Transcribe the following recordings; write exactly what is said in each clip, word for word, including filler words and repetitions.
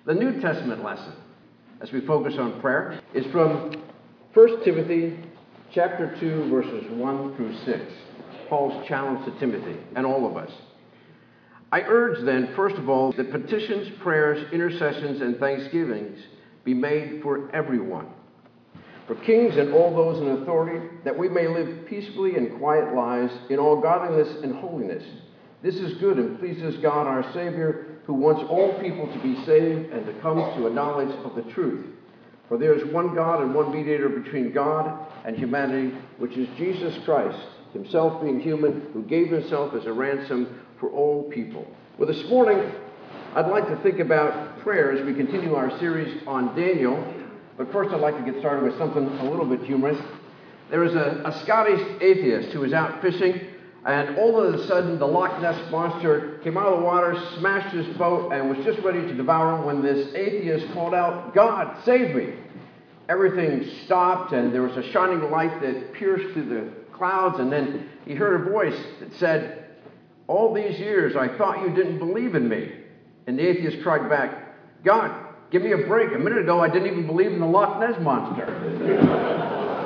The New Testament lesson, as we focus on prayer, is from First Timothy chapter two, verses one through six. Paul's challenge to Timothy and all of us. I urge then, first of all, that petitions, prayers, intercessions, and thanksgivings be made for everyone, for kings and all those in authority, that we may live peacefully and quiet lives in all godliness and holiness. This is good and pleases God our Savior, who wants all people to be saved and to come to a knowledge of the truth. For there is one God and one mediator between God and humanity, which is Jesus Christ, himself being human, who gave himself as a ransom for all people. Well, this morning, I'd like to think about prayer as we continue our series on Daniel. But first, I'd like to get started with something a little bit humorous. There was a, a Scottish atheist who was out fishing, and all of a sudden, the Loch Ness Monster came out of the water, smashed his boat, and was just ready to devour him when this atheist called out, "God, save me!" Everything stopped, and there was a shining light that pierced through the clouds, and then he heard a voice that said, "All these years, I thought you didn't believe in me." And the atheist cried back, "God, give me a break. A minute ago, I didn't even believe in the Loch Ness Monster."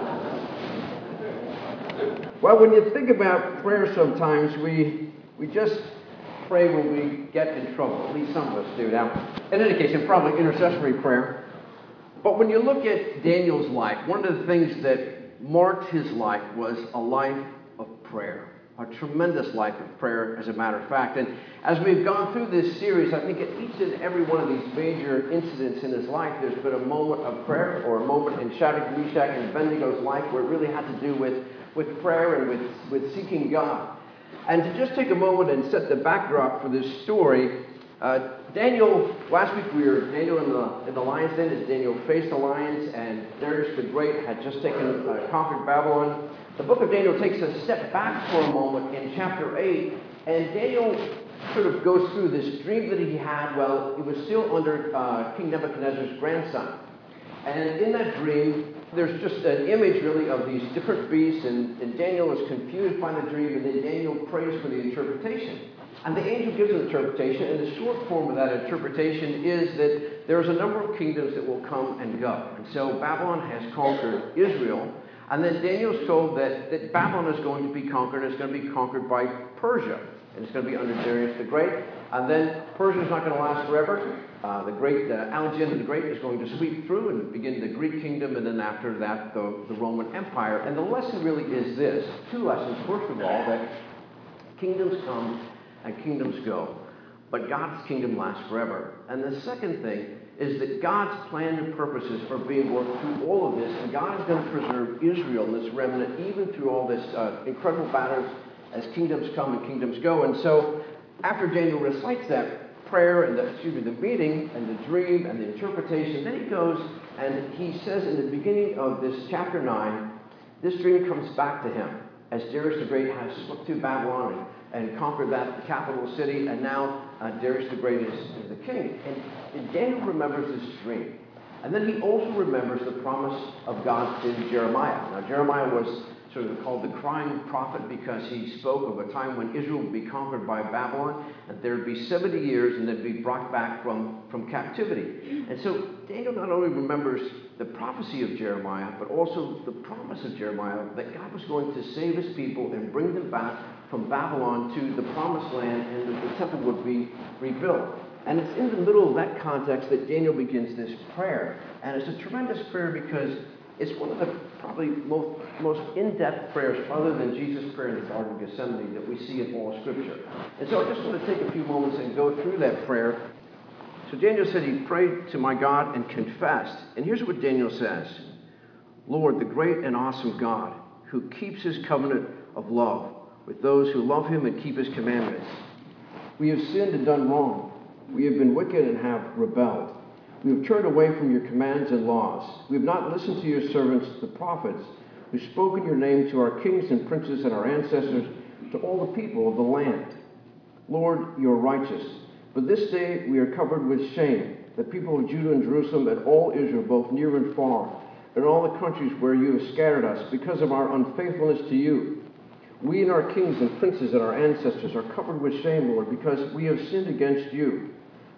Well, when you think about prayer sometimes, we we just pray when we get in trouble. At least some of us do. Now, in any case, it's probably intercessory prayer. But when you look at Daniel's life, one of the things that marked his life was a life of prayer. A tremendous life of prayer, as a matter of fact. And as we've gone through this series, I think at each and every one of these major incidents in his life, there's been a moment of prayer, or a moment in Shadrach, Meshach, and Abednego's life where it really had to do with, with prayer and with, with seeking God. And to just take a moment and set the backdrop for this story, uh, Daniel, last week we were Daniel in the, in the lion's den as Daniel faced the lions, and Darius the Great had just taken, uh, conquered Babylon. The book of Daniel takes a step back for a moment in chapter eight, and Daniel sort of goes through this dream that he had while he was still under uh, King Nebuchadnezzar's grandson. And in that dream, there's just an image really of these different beasts, and, and Daniel is confused by the dream, and then Daniel prays for the interpretation. And the angel gives an interpretation, and the short form of that interpretation is that there's a number of kingdoms that will come and go. And so Babylon has conquered Israel, and then Daniel's told that, that Babylon is going to be conquered, and it's going to be conquered by Persia. And it's going to be under Darius the Great. And then Persia is not going to last forever. Uh, the great uh, Alexander the Great is going to sweep through and begin the Greek kingdom, and then after that, the, the Roman Empire. And the lesson really is this. Two lessons. First of all, that kingdoms come and kingdoms go, but God's kingdom lasts forever. And the second thing is that God's plan and purposes are being worked through all of this, and God is going to preserve Israel, this remnant, even through all this uh, incredible battles as kingdoms come and kingdoms go. And so after Daniel recites that prayer and the, excuse me, the meeting and the dream and the interpretation, then he goes and he says in the beginning of this chapter nine, this dream comes back to him as Darius the Great has swept through Babylon and, and conquered that capital city, and now uh, Darius the Great is, is the king. And, and Daniel remembers this dream. And then he also remembers the promise of God to Jeremiah. Now, Jeremiah was sort of called the crying prophet because he spoke of a time when Israel would be conquered by Babylon, and there would be seventy years, and they'd be brought back from, from captivity. And so Daniel not only remembers the prophecy of Jeremiah, but also the promise of Jeremiah that God was going to save his people and bring them back from Babylon to the promised land, and that the temple would be rebuilt. And it's in the middle of that context that Daniel begins this prayer. And it's a tremendous prayer because it's one of the probably most, most in-depth prayers, other than Jesus' prayer in the Garden of Gethsemane, that we see in all Scripture. And so I just want to take a few moments and go through that prayer. So Daniel said he prayed to my God and confessed. And here's what Daniel says. "Lord, the great and awesome God, who keeps his covenant of love with those who love him and keep his commandments. We have sinned and done wrong. We have been wicked and have rebelled. We have turned away from your commands and laws. We have not listened to your servants, the prophets, who spoke in your name to our kings and princes and our ancestors, to all the people of the land. Lord, you are righteous. But this day we are covered with shame, the people of Judah and Jerusalem and all Israel, both near and far, and all the countries where you have scattered us, because of our unfaithfulness to you. We and our kings and princes and our ancestors are covered with shame, Lord, because we have sinned against you.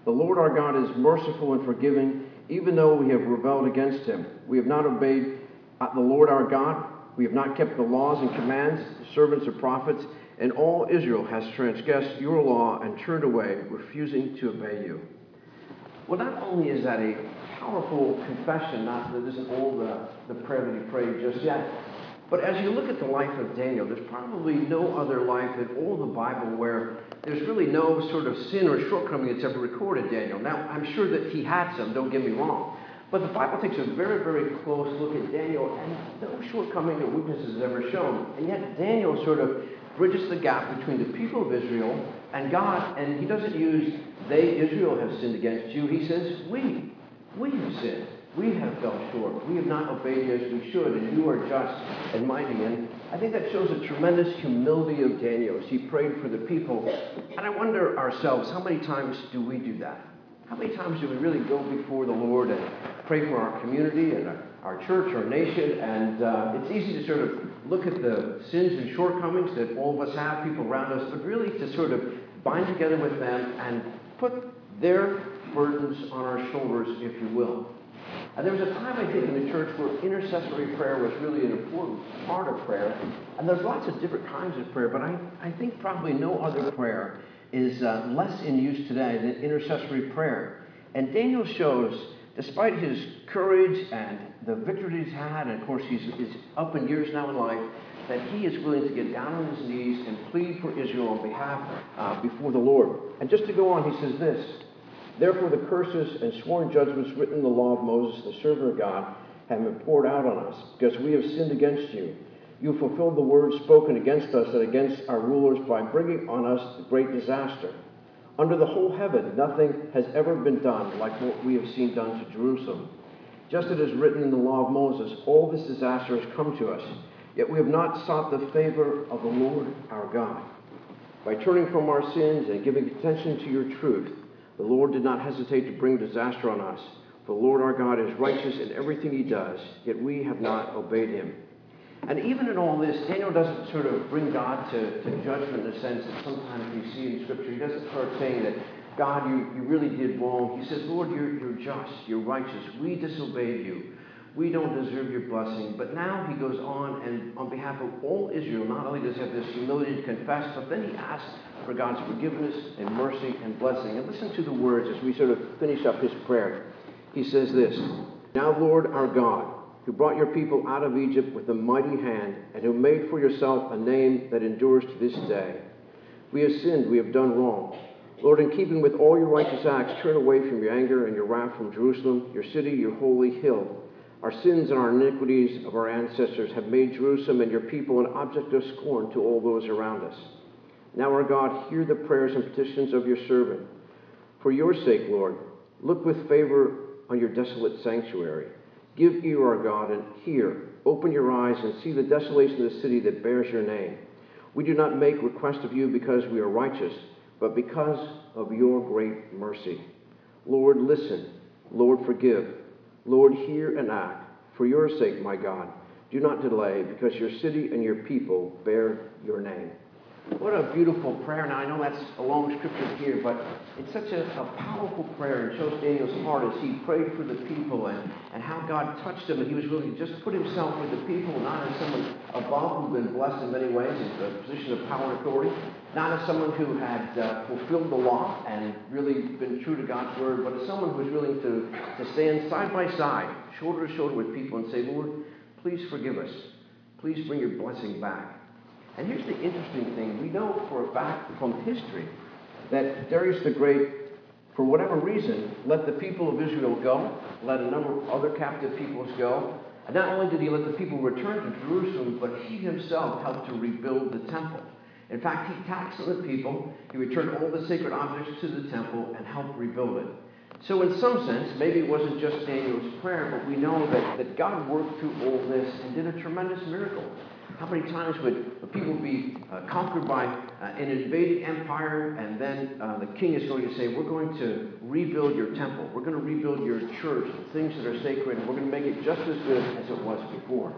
The Lord our God is merciful and forgiving, even though we have rebelled against him. We have not obeyed the Lord our God. We have not kept the laws and commands, the servants of prophets, and all Israel has transgressed your law and turned away, refusing to obey you. Well, not only is that a powerful confession, not that isn't all the, the prayer that he prayed just yet, but as you look at the life of Daniel, there's probably no other life in all the Bible where there's really no sort of sin or shortcoming that's ever recorded Daniel. Now, I'm sure that he had some, don't get me wrong. But the Bible takes a very, very close look at Daniel, and no shortcoming or weakness is ever shown. And yet Daniel sort of bridges the gap between the people of Israel and God, and he doesn't use they, Israel, have sinned against you. He says, we, we have sinned. We have fell short. We have not obeyed you as we should, and you are just and mighty. And I think that shows a tremendous humility of Daniel as he prayed for the people. And I wonder ourselves, how many times do we do that? How many times do we really go before the Lord and pray for our community and our, our church, our nation? And uh, it's easy to sort of look at the sins and shortcomings that all of us have, people around us, but really to sort of bind together with them and put their burdens on our shoulders, if you will. And there was a time, I think, in the church where intercessory prayer was really an important part of prayer. And there's lots of different kinds of prayer, but I, I think probably no other prayer is uh, less in use today than intercessory prayer. And Daniel shows, despite his courage and the victory he's had, and of course he's, he's up in years now in life, that he is willing to get down on his knees and plead for Israel on behalf uh, before the Lord. And just to go on, he says this: therefore the curses and sworn judgments written in the law of Moses, the servant of God, have been poured out on us, because we have sinned against you. You fulfilled the words spoken against us and against our rulers by bringing on us the great disaster. Under the whole heaven, nothing has ever been done like what we have seen done to Jerusalem. Just as it is written in the law of Moses, all this disaster has come to us, yet we have not sought the favor of the Lord our God. By turning from our sins and giving attention to your truth, the Lord did not hesitate to bring disaster on us. For the Lord our God is righteous in everything he does, yet we have not obeyed him. And even in all this, Daniel doesn't sort of bring God to, to judgment in the sense that sometimes we see in Scripture. He doesn't start saying that, God, you, you really did wrong. He says, Lord, you're, you're just, you're righteous. We disobeyed you. We don't deserve your blessing. But now he goes on, and on behalf of all Israel, not only does he have this humility to confess, but then he asks for God's forgiveness and mercy and blessing. And listen to the words as we sort of finish up his prayer. He says this: now, Lord our God, who brought your people out of Egypt with a mighty hand, and who made for yourself a name that endures to this day. We have sinned, we have done wrong. Lord, in keeping with all your righteous acts, turn away from your anger and your wrath from Jerusalem, your city, your holy hill. Our sins and our iniquities of our ancestors have made Jerusalem and your people an object of scorn to all those around us. Now, our God, hear the prayers and petitions of your servant. For your sake, Lord, look with favor on your desolate sanctuary. Give ear, our God, and hear. Open your eyes and see the desolation of the city that bears your name. We do not make request of you because we are righteous, but because of your great mercy. Lord, listen. Lord, forgive. Lord, hear and act. For your sake, my God, do not delay, because your city and your people bear your name. What a beautiful prayer. Now, I know that's a long scripture here, but it's such a, a powerful prayer, and shows Daniel's heart as he prayed for the people and, and how God touched him, and he was willing to just put himself with the people, not as someone above who'd been blessed in many ways, in a position of power and authority, not as someone who had uh, fulfilled the law and really been true to God's word, but as someone who was willing to, to stand side by side, shoulder to shoulder with people and say, Lord, please forgive us. Please bring your blessing back. And here's the interesting thing. We know for a fact from history that Darius the Great, for whatever reason, let the people of Israel go, let a number of other captive peoples go. And not only did he let the people return to Jerusalem, but he himself helped to rebuild the temple. In fact, he taxed on the people, he returned all the sacred objects to the temple, and helped rebuild it. So in some sense, maybe it wasn't just Daniel's prayer, but we know that, that God worked through all this and did a tremendous miracle. How many times would people be uh, conquered by uh, an invading empire, and then uh, the king is going to say, we're going to rebuild your temple, we're going to rebuild your church, the things that are sacred, and we're going to make it just as good as it was before.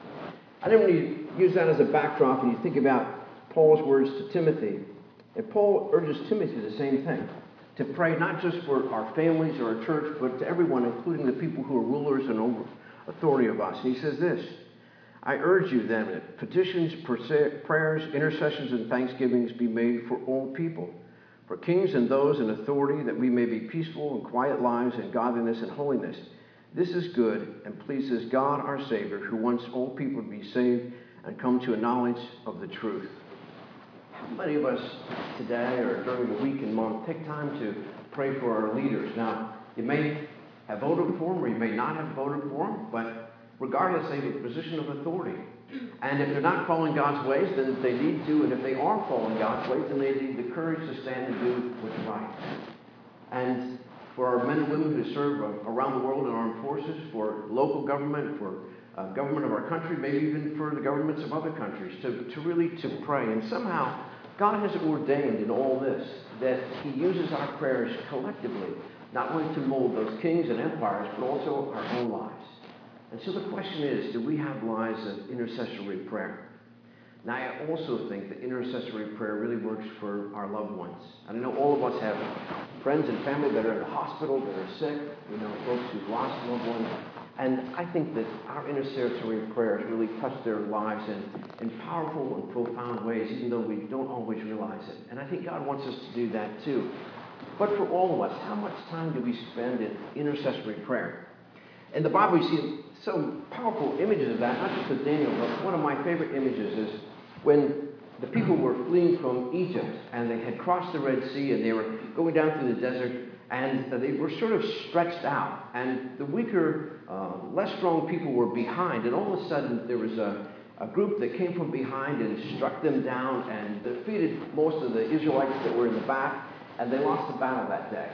I then when you use that as a backdrop and you think about Paul's words to Timothy, and Paul urges Timothy the same thing. to pray not just for our families or our church, but to everyone, including the people who are rulers and over authority of us. And he says this, I urge you then that petitions, prayers, intercessions, and thanksgivings be made for all people, for kings and those in authority, that we may be peaceful and quiet lives in godliness and holiness. This is good and pleases God our Savior, who wants all people to be saved and come to a knowledge of the truth. How many of us today or during the week and month take time to pray for our leaders? Now, you may have voted for them or you may not have voted for them, but regardless, they have a position of authority. And if they're not following God's ways, then they need to, and if they are following God's ways, then they need the courage to stand and do what's right. And for our men and women who serve around the world in armed forces, for local government, for uh, government of our country, maybe even for the governments of other countries, to, to really to pray. And somehow, God has ordained in all this that he uses our prayers collectively, not only to mold those kings and empires, but also our own lives. And so the question is, do we have lives of intercessory prayer? Now, I also think that intercessory prayer really works for our loved ones. I know all of us have friends and family that are in the hospital, that are sick, you know, folks who've lost loved ones. And I think that our intercessory prayers really touch their lives in, in powerful and profound ways, even though we don't always realize it. And I think God wants us to do that too. But for all of us, how much time do we spend in intercessory prayer? In the Bible, we see some powerful images of that, not just of Daniel, but one of my favorite images is when the people were fleeing from Egypt and they had crossed the Red Sea and they were going down through the desert and they were sort of stretched out. And the weaker, uh, less strong people were behind. And all of a sudden, there was a, a group that came from behind and struck them down and defeated most of the Israelites that were in the back. And they lost the battle that day.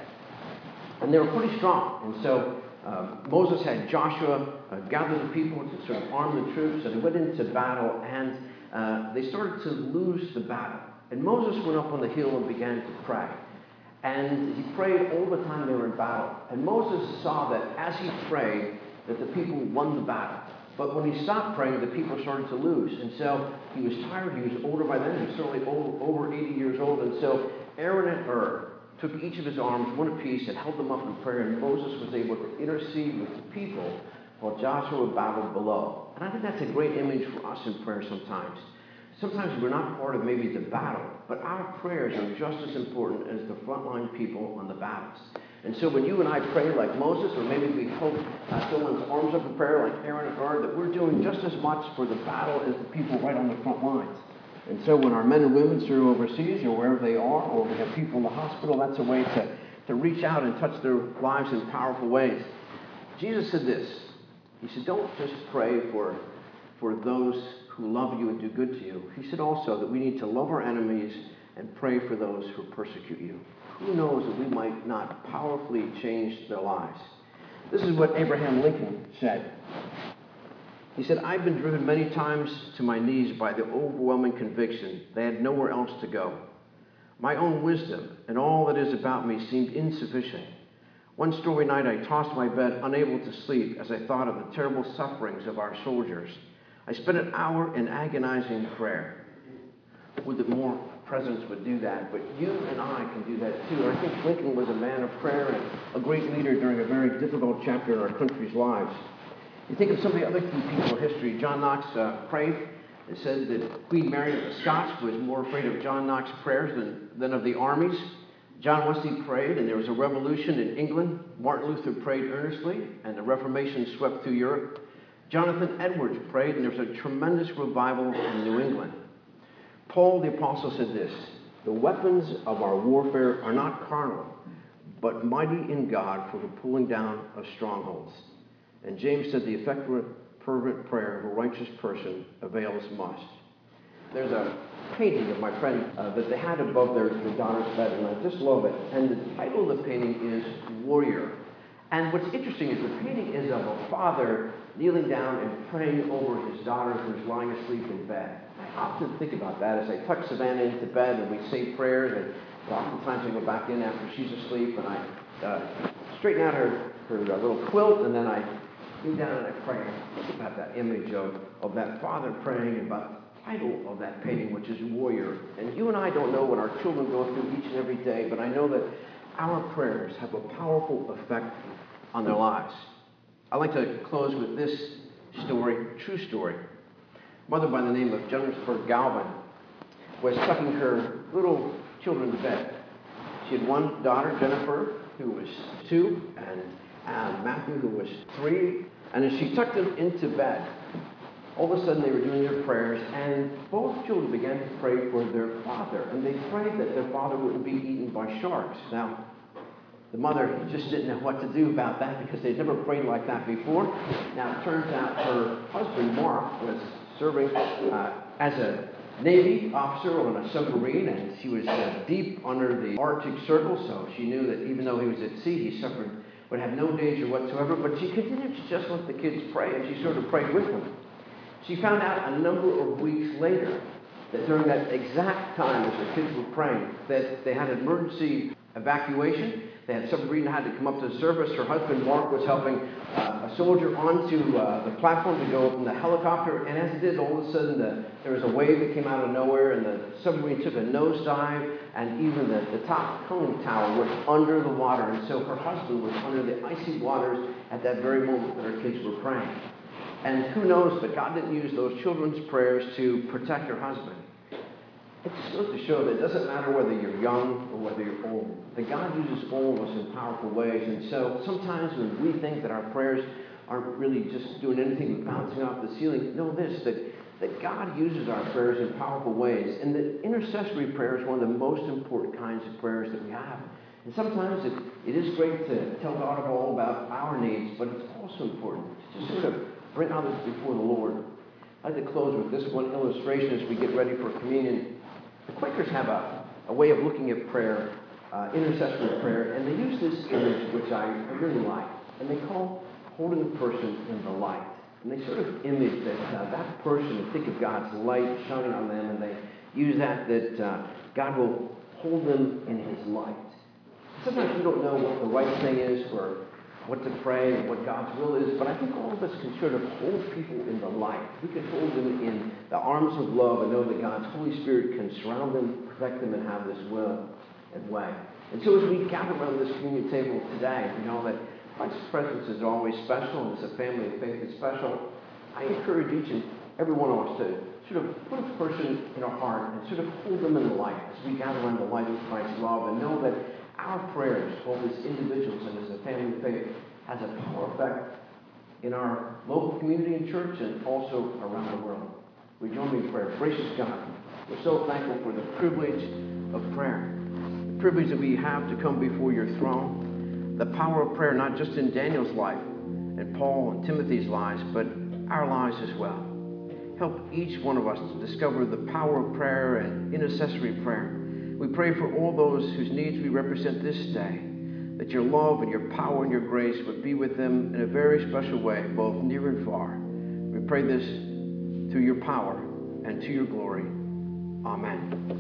And they were pretty strong. And so uh, Moses had Joshua uh, gather the people to sort of arm the troops. And they went into battle. And uh, they started to lose the battle. And Moses went up on the hill and began to pray. And he prayed all the time they were in battle. And Moses saw that as he prayed, that the people won the battle. But when he stopped praying, the people started to lose. And so he was tired. He was older by then. He was certainly over, over eighty years old. And so Aaron and Hur took each of his arms, one apiece, and held them up in prayer. And Moses was able to intercede with the people while Joshua battled below. And I think that's a great image for us in prayer sometimes. Sometimes we're not part of maybe the battle, but our prayers are just as important as the frontline people on the battles. And so when you and I pray like Moses, or maybe we hold uh, someone's arms up in prayer like Aaron and Hur, that we're doing just as much for the battle as the people right on the front lines. And so when our men and women serve overseas or wherever they are, or we have people in the hospital, that's a way to, to reach out and touch their lives in powerful ways. Jesus said this. He said, don't just pray for, for those who love you and do good to you. He said also that we need to love our enemies and pray for those who persecute you. Who knows that we might not powerfully change their lives? This is what Abraham Lincoln said. He said, I've been driven many times to my knees by the overwhelming conviction they had nowhere else to go. My own wisdom and all that is about me seemed insufficient. One stormy night I tossed my bed, unable to sleep, as I thought of the terrible sufferings of our soldiers. I spent an hour in agonizing prayer. Would that more presidents would do that, but you and I can do that too. And I think Lincoln was a man of prayer and a great leader during a very difficult chapter in our country's lives. You think of some of the other key people in history. John Knox uh, prayed. It said that Queen Mary of the Scots was more afraid of John Knox's prayers than, than of the armies. John Wesley prayed, and there was a revolution in England. Martin Luther prayed earnestly, and the Reformation swept through Europe. Jonathan Edwards prayed, and there was a tremendous revival in New England. Paul the Apostle said this, the weapons of our warfare are not carnal, but mighty in God for the pulling down of strongholds. And James said the effective, fervent prayer of a righteous person avails much. There's a painting of my friend uh, that they had above their, their daughter's bed, and I just love it. And the title of the painting is Warrior. And what's interesting is the painting is of a father kneeling down and praying over his daughter who's lying asleep in bed. I often think about that as I tuck Savannah into bed and we say prayers, and oftentimes I go back in after she's asleep and I uh, straighten out her, her uh, little quilt, and then I kneel down and I pray. I think about that image of, of that father praying, about the title of that painting, which is Warrior. And you and I don't know what our children go through each and every day, but I know that our prayers have a powerful effect on their lives. I'd like to close with this story, true story. A mother by the name of Jennifer Galvin was tucking her little children to bed. She had one daughter, Jennifer, who was two, and uh, Matthew, who was three. And as she tucked them into bed, all of a sudden they were doing their prayers, and both children began to pray for their father. And they prayed that their father wouldn't be eaten by sharks. Now, the mother just didn't know what to do about that because they'd never prayed like that before. Now, it turns out her husband, Mark, was serving uh, as a Navy officer on a submarine, and she was uh, deep under the Arctic Circle, so she knew that even though he was at sea, he suffered, would have no danger whatsoever. But she continued to just let the kids pray, and she sort of prayed with them. She found out a number of weeks later that during that exact time as the kids were praying, that they had emergency evacuation. They had submarine that had to come up to the surface. Her husband, Mark, was helping uh, a soldier onto uh, the platform to go from the helicopter. And as he did, all of a sudden, the, there was a wave that came out of nowhere, and the submarine took a nosedive, and even the, the top conning tower was under the water. And so her husband was under the icy waters at that very moment that her kids were praying. And who knows, but God didn't use those children's prayers to protect her husband. It just goes to show that it doesn't matter whether you're young or whether you're old, that God uses all of us in powerful ways. And so sometimes when we think that our prayers aren't really just doing anything but bouncing off the ceiling, know this, that, that God uses our prayers in powerful ways. And that intercessory prayer is one of the most important kinds of prayers that we have. And sometimes it, it is great to tell God all about our needs, but it's also important to just sort of bring others before the Lord. I'd like to close with this one illustration as we get ready for communion. The Quakers have a, a way of looking at prayer, uh, intercessory prayer, and they use this image, which I, I really like, and they call holding a person in the light. And they sort of image that uh, that person, and think of God's light shining on them, and they use that, that uh, God will hold them in his light. Sometimes we don't know what the right thing is for what to pray and what God's will is, but I think all of us can sort of hold people in the light. We can hold them in the arms of love and know that God's Holy Spirit can surround them, protect them, and have this will and way. And so as we gather around this communion table today, we know that Christ's presence is always special, and as a family of faith is special. I encourage each and every one of us to sort of put a person in our heart and sort of hold them in the light as we gather around the light of Christ's love, and know that our prayers, both as individuals and as a family of faith, has a power effect in our local community and church and also around the world. We join me in prayer. Gracious God, we're so thankful for the privilege of prayer, the privilege that we have to come before your throne, the power of prayer not just in Daniel's life and Paul and Timothy's lives, but our lives as well. Help each one of us to discover the power of prayer and intercessory prayer. We pray for all those whose needs we represent this day, that your love and your power and your grace would be with them in a very special way, both near and far. We pray this through your power and to your glory. Amen.